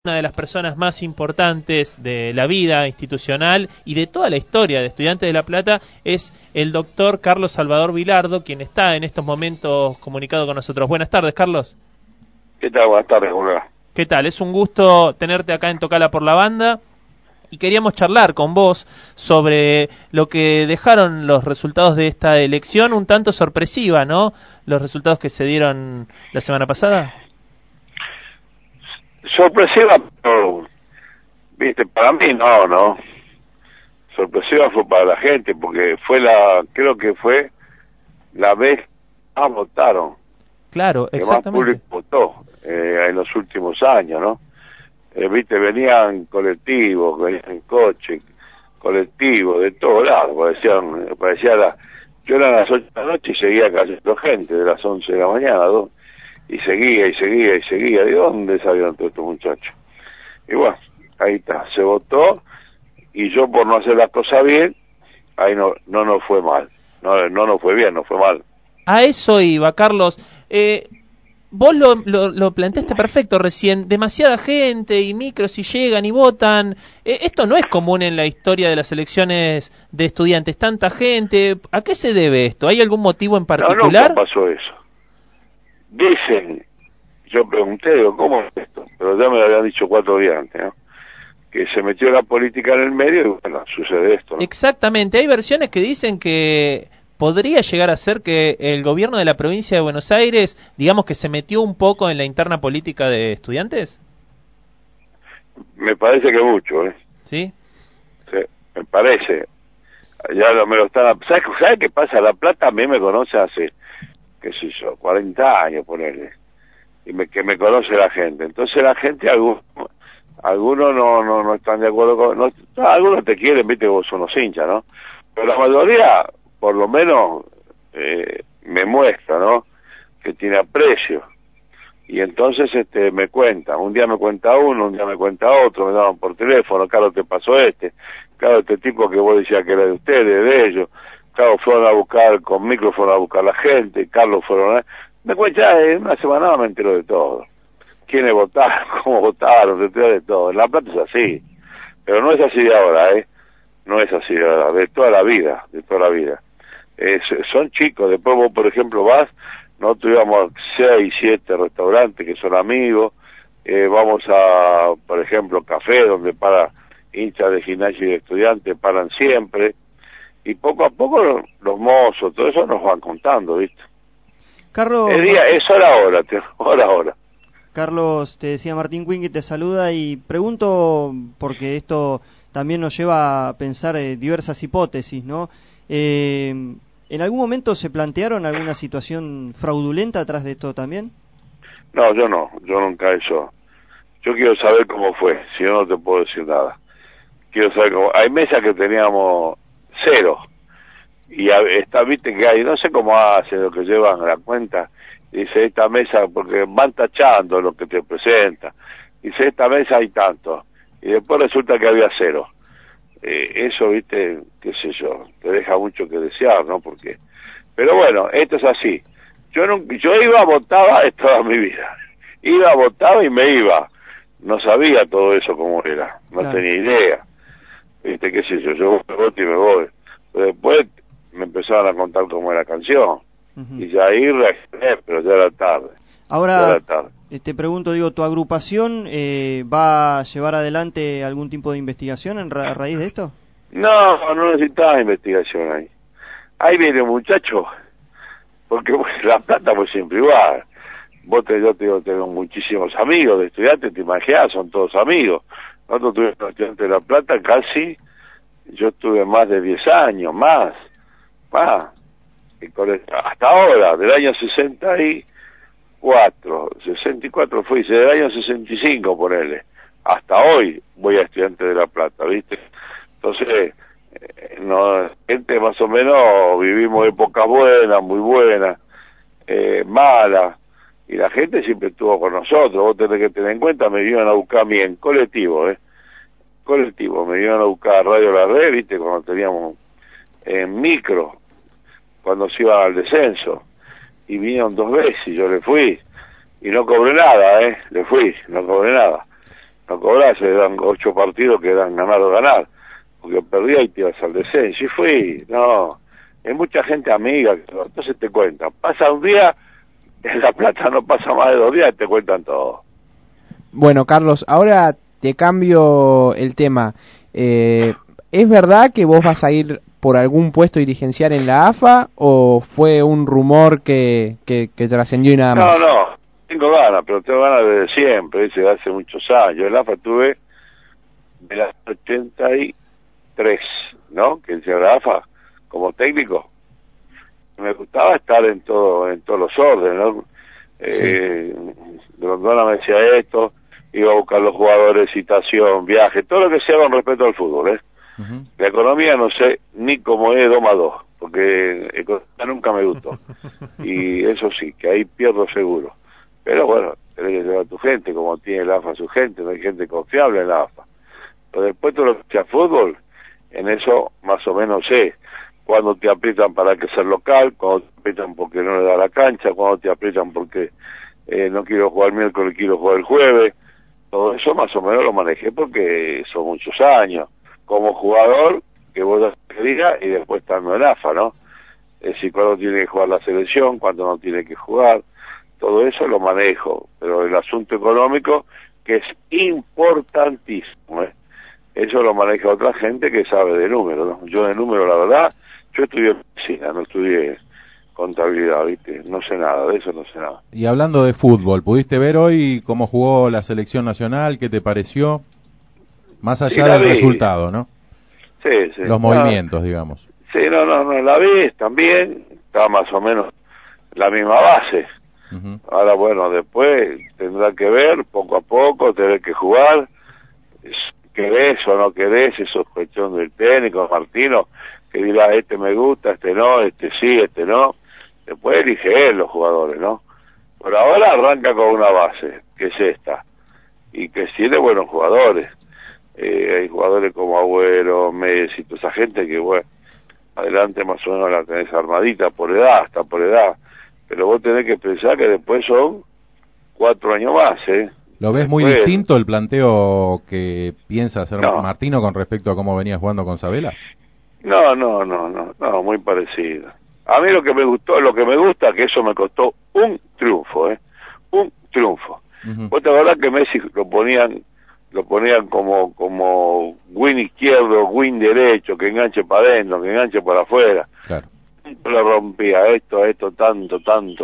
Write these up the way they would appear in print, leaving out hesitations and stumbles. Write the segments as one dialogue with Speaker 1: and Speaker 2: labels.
Speaker 1: Una de las personas más importantes de la vida institucional y de toda la historia de Estudiantes de La Plata es el doctor Carlos Salvador Vilardo, quien está en estos momentos comunicado con nosotros. Buenas tardes, Carlos.
Speaker 2: ¿Qué tal? Buenas tardes, Julio.
Speaker 1: ¿Qué tal? Es un gusto tenerte acá en Tocala por la Banda y queríamos charlar con vos sobre lo que dejaron los resultados de esta elección, un tanto sorpresiva, ¿no? Los resultados que se dieron la semana pasada.
Speaker 2: Sorpresiva, pero, viste, para mí no. Sorpresiva fue para la gente, porque creo que fue la vez que más votaron.
Speaker 1: Claro,
Speaker 2: que
Speaker 1: exactamente.
Speaker 2: más público votó en los últimos años, ¿no? Viste, venían colectivos, venían coches, colectivos, de todos lados, yo era a las 8 de la noche y seguía cayendo gente, de las 11 de la mañana, y seguía. ¿De dónde salieron todos estos muchachos? Y bueno, ahí está, se votó, y yo por no hacer las cosas bien, ahí no nos fue mal. No nos fue bien, no fue mal.
Speaker 1: A eso iba, Carlos. Vos lo planteaste perfecto recién. Demasiada gente y micros y llegan y votan. Esto no es común en la historia de las elecciones de estudiantes. Tanta gente. ¿A qué se debe esto? ¿Hay algún motivo en particular?
Speaker 2: No, nunca pasó eso. Dicen, yo pregunté, digo, ¿cómo es esto? Pero ya me lo habían dicho 4 días antes, ¿no? Que se metió la política en el medio y bueno, sucede esto, ¿no?
Speaker 1: Exactamente. Hay versiones que dicen que podría llegar a ser que el gobierno de la provincia de Buenos Aires, digamos que se metió un poco en la interna política de estudiantes.
Speaker 2: Me parece que mucho, ¿eh?
Speaker 1: ¿Sí?
Speaker 2: Sí, me parece. Ya me lo están... ¿Sabes qué pasa? La Plata a mí me conoce hace, qué sé yo, 40 años, ponerle. Que me conoce la gente. Entonces la gente, algunos no están de acuerdo con... algunos te quieren, viste, vos son los hinchas, ¿no? Pero la mayoría, por lo menos, me muestra, ¿no? Que tiene aprecio. Y entonces me cuentan. Un día me cuenta uno, un día me cuenta otro, me llaman por teléfono, Carlos, te pasó claro, este tipo que vos decías que era de ustedes, de ellos. Claro, fueron a buscar, con micro fueron a buscar la gente, Carlos fueron Me cuenta, en una semana me entero de todo. Quiénes votaron, cómo votaron, se entera de todo. En La Plata es así. Pero no es así de ahora, No es así de ahora, de toda la vida. Son chicos, después vos, por ejemplo, nosotros íbamos a 6, 7 restaurantes que son amigos, vamos a, por ejemplo, café, donde para hinchas de gimnasia y de estudiantes paran siempre, y poco a poco los mozos, todo eso nos van contando, ¿viste?
Speaker 3: Carlos,
Speaker 2: Es hora.
Speaker 3: Carlos, te decía Martín Quinn, que te saluda, y pregunto, porque esto también nos lleva a pensar diversas hipótesis, ¿no? ¿En algún momento se plantearon alguna situación fraudulenta atrás de esto también?
Speaker 2: No, yo nunca eso. Yo quiero saber cómo fue, si yo no te puedo decir nada. Quiero saber cómo... Hay mesas que teníamos 0, y viste que hay, no sé cómo hacen lo que llevan a la cuenta, dice esta mesa, porque van tachando lo que te presenta, dice esta mesa hay tanto, y después resulta que había 0. Eso, viste, qué sé yo, te deja mucho que desear, ¿no? Pero bueno, esto es así. Yo votaba toda mi vida. Votaba y me iba. No sabía todo eso cómo era, no tenía idea. Viste, qué sé yo voto y me voy. Pero después me empezaron a contar cómo era la canción. Y ya ahí reaccioné, pero ya era tarde.
Speaker 3: Ahora, te pregunto, ¿tu agrupación va a llevar adelante algún tipo de investigación a raíz de esto?
Speaker 2: No necesitaba investigación ahí. Ahí viene un muchacho, porque La Plata pues siempre igual. Yo tengo muchísimos amigos de estudiantes, te imaginas, son todos amigos. Nosotros tuvimos estudiantes de La Plata casi, yo estuve más de 10 años, más. Hasta ahora, del año 64 fui, del año 65 ponele, hasta hoy voy a Estudiantes de La Plata, ¿viste? Entonces, gente más o menos vivimos épocas buenas, muy buenas, malas, y la gente siempre estuvo con nosotros. Vos tenés que tener en cuenta, me iban a buscar a mí en colectivo, me iban a buscar a Radio La Red, ¿viste? Cuando teníamos en micro, cuando se iba al descenso, y vinieron 2 veces y yo le fui y no cobré nada, no cobré nada. no cobrás, eran 8 partidos que eran ganar o ganar, porque perdía y te ibas al descenso, y fui, no, hay mucha gente amiga, entonces te cuentan, pasa un día, en La Plata no pasa más de 2 días y te cuentan todo.
Speaker 4: Bueno, Carlos, ahora te cambio el tema. ¿Es verdad que vos vas a ir por algún puesto dirigencial en la AFA o fue un rumor que trascendió y nada más?
Speaker 2: No, tengo ganas, pero tengo ganas desde siempre, desde hace muchos años. En la AFA estuve de las 83, ¿no? Que decía la AFA, como técnico. Me gustaba estar en todos los órdenes, ¿no? Grondona me decía esto, iba a buscar los jugadores, citación, viaje, todo lo que sea con respecto al fútbol, ¿eh? Uh-huh. La economía no sé ni cómo es 2 más 2, porque economía nunca me gustó. Y eso sí, que ahí pierdo seguro. Pero bueno, tenés que llevar a tu gente, como tiene la AFA su gente, no hay gente confiable en la AFA. Pero después todo lo que sea fútbol, en eso más o menos sé. Cuando te aprietan para que ser local, cuando te aprietan porque no le da la cancha, cuando te aprietan porque no quiero jugar el miércoles, quiero jugar el jueves. Todo eso más o menos lo manejé porque son muchos años. Como jugador, que vos digas, y después estando en AFA, ¿no? Es decir, cuando tiene que jugar la selección, cuando no tiene que jugar, todo eso lo manejo. Pero el asunto económico, que es importantísimo, ¿eh? Eso lo maneja otra gente que sabe de números, ¿no? Yo de números, la verdad, yo estudié medicina, no estudié contabilidad, ¿viste? No sé nada, de eso no sé nada.
Speaker 5: Y hablando de fútbol, ¿pudiste ver hoy cómo jugó la selección nacional? ¿Qué te pareció? Más allá del resultado, ¿no?
Speaker 2: Sí.
Speaker 5: Los movimientos, digamos.
Speaker 2: Sí, no, la vi también, está más o menos la misma base. Uh-huh. Ahora, bueno, después tendrá que ver, poco a poco, tener que jugar. ¿Querés o no querés? Eso es cuestión del técnico, Martino, que dirá, este me gusta, este no, este sí, este no. Después elige él los jugadores, ¿no? Por ahora arranca con una base, que es esta, y que tiene buenos jugadores. Hay jugadores como Agüero, Messi, toda esa gente que, bueno, adelante más o menos la tenés armadita por edad, hasta por edad. Pero vos tenés que pensar que después son 4 años más, ¿eh?
Speaker 5: ¿Lo ves muy distinto el planteo que piensa hacer Martino con respecto a cómo venía jugando con Sabela?
Speaker 2: No, muy parecido. A mí lo que me gusta, que eso me costó un triunfo, un triunfo. Uh-huh. Vos te acordás que Messi lo ponían como win izquierdo, win derecho, que enganche para adentro, que enganche para afuera.
Speaker 5: Claro.
Speaker 2: Le rompía esto, tanto,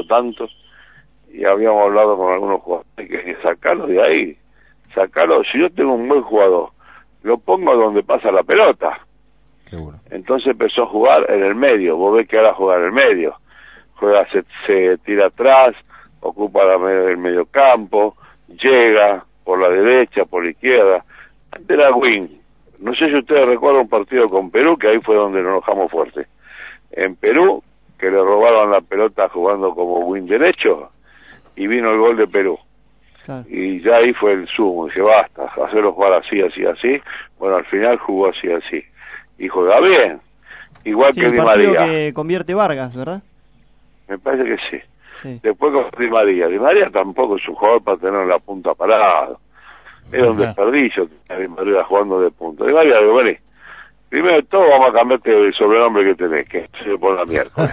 Speaker 2: y habíamos hablado con algunos jugadores que sacarlo de ahí, si yo tengo un buen jugador, lo pongo donde pasa la pelota.
Speaker 5: Seguro.
Speaker 2: Entonces empezó a jugar en el medio, vos ves que ahora juega en el medio, se tira atrás, ocupa el medio campo, llega por la derecha, por la izquierda, antes era wing. No sé si ustedes recuerdan un partido con Perú, que ahí fue donde nos enojamos fuerte. En Perú, que le robaron la pelota jugando como wing derecho, y vino el gol de Perú. Claro. Y ya ahí fue el sumo, dije, basta, hacerlo jugar así. Bueno, al final jugó así. Y juega bien, igual que Di María.
Speaker 3: Que convierte Vargas, ¿verdad?
Speaker 2: Me parece que sí. Después con Di María tampoco es un jugador para tener la punta parado. Era un desperdicio Di María jugando de punta. Di María, digo, vení, primero de todo vamos a cambiarte el sobrenombre que tenés, que se pone la miércoles.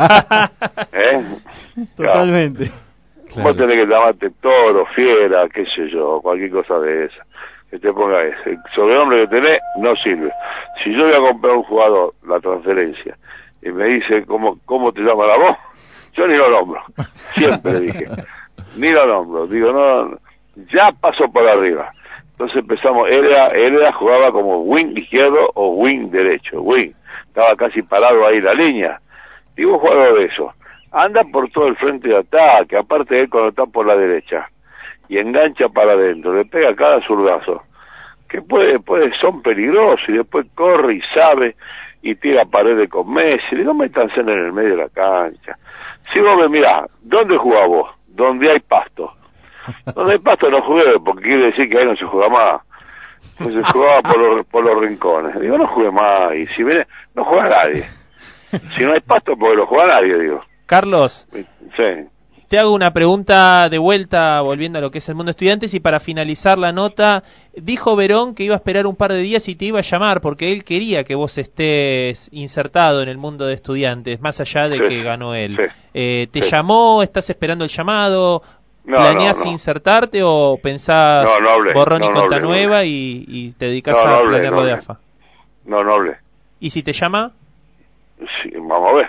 Speaker 3: Totalmente.
Speaker 2: Claro. Vos tenés que llamarte Toro, Fiera, qué sé yo, cualquier cosa de esa. Que te ponga ese. El sobrenombre que tenés no sirve. Si yo voy a comprar un jugador, la transferencia, y me dice cómo te llama la voz, yo ni lo nombro. Siempre dije. Ni lo nombro. Digo, no, ya paso por arriba. Entonces empezamos, él jugaba como wing izquierdo o wing derecho. Wing. Estaba casi parado ahí la línea. Digo, jugador de eso. Anda por todo el frente de ataque, aparte de él cuando está por la derecha. Y engancha para adentro, le pega cada zurdazo. Que son peligrosos, y después corre y sabe, y tira paredes con Messi. No me están en el medio de la cancha. Si vos me mirás, ¿dónde jugás vos? Donde hay pasto. Donde hay pasto no jugué, porque quiere decir que ahí no se juega más. Pues se jugaba por los rincones. Digo, no jugué más, y si viene, no juega nadie. Si no hay pasto, porque lo juega nadie, digo.
Speaker 1: Carlos,
Speaker 2: sí.
Speaker 1: Te hago una pregunta de vuelta, volviendo a lo que es el mundo de estudiantes, y para finalizar la nota, dijo Verón que iba a esperar un par de días y te iba a llamar, porque él quería que vos estés insertado en el mundo de estudiantes, más allá de que ganó él. ¿Te llamó? ¿Estás esperando el llamado? ¿Planeás insertarte o pensás borrón y cuenta nueva y te dedicas a planear lo de AFA?
Speaker 2: No hablé.
Speaker 1: ¿Y si te llama?
Speaker 2: Sí, vamos a ver.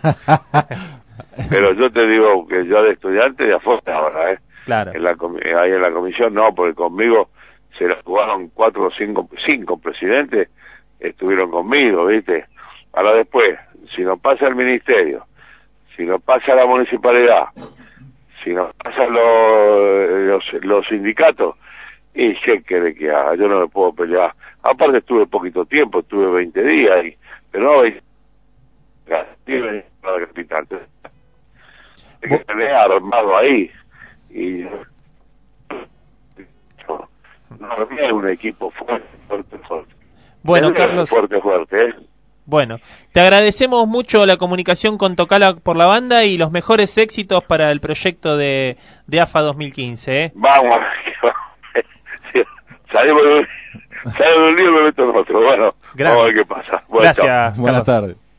Speaker 2: Pero yo te digo que yo de estudiante de afuera ahora,
Speaker 1: Claro.
Speaker 2: Ahí en la comisión no, porque conmigo se la jugaron 4 o 5 presidentes, estuvieron conmigo, ¿viste? Ahora después, si nos pasa el ministerio, si nos pasa la municipalidad, si nos pasan los sindicatos, y sé que haga, yo no me puedo pelear. Aparte estuve poquito tiempo, estuve 20 días, pero no 20 días para la capital. Hay que tener armado ahí, y no es un equipo fuerte.
Speaker 1: Bueno, Carlos.
Speaker 2: Fuerte.
Speaker 1: Bueno, te agradecemos mucho la comunicación con Tocala por la banda y los mejores éxitos para el proyecto de AFA 2015.
Speaker 2: Vamos, salimos de un lío y me meto en otro. Bueno, vamos a ver qué pasa.
Speaker 1: Gracias.
Speaker 5: Buenas tardes.